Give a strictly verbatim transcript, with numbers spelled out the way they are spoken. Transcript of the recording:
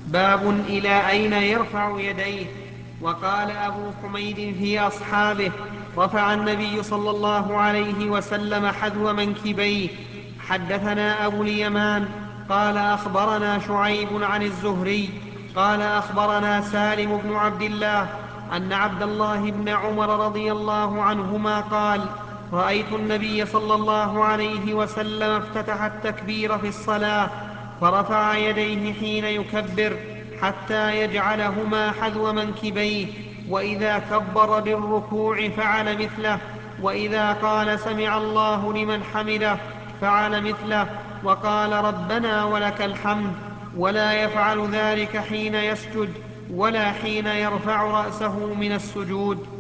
باب إلى أين يرفع يديه. وقال أبو حميد في أصحابه: رفع النبي صلى الله عليه وسلم حذو منكبيه. حدثنا أبو اليمان قال أخبرنا شعيب عن الزهري قال أخبرنا سالم بن عبد الله أن عبد الله بن عمر رضي الله عنهما قال: رأيت النبي صلى الله عليه وسلم افتتح التكبير في الصلاة فرفع يديه حين يكبر حتى يجعلهما حذو منكبيه، وإذا كبر للركوع فعل مثله، وإذا قال سمع الله لمن حمده فعل مثله، وقال ربنا ولك الحمد، ولا يفعل ذلك حين يسجد ولا حين يرفع رأسه من السجود.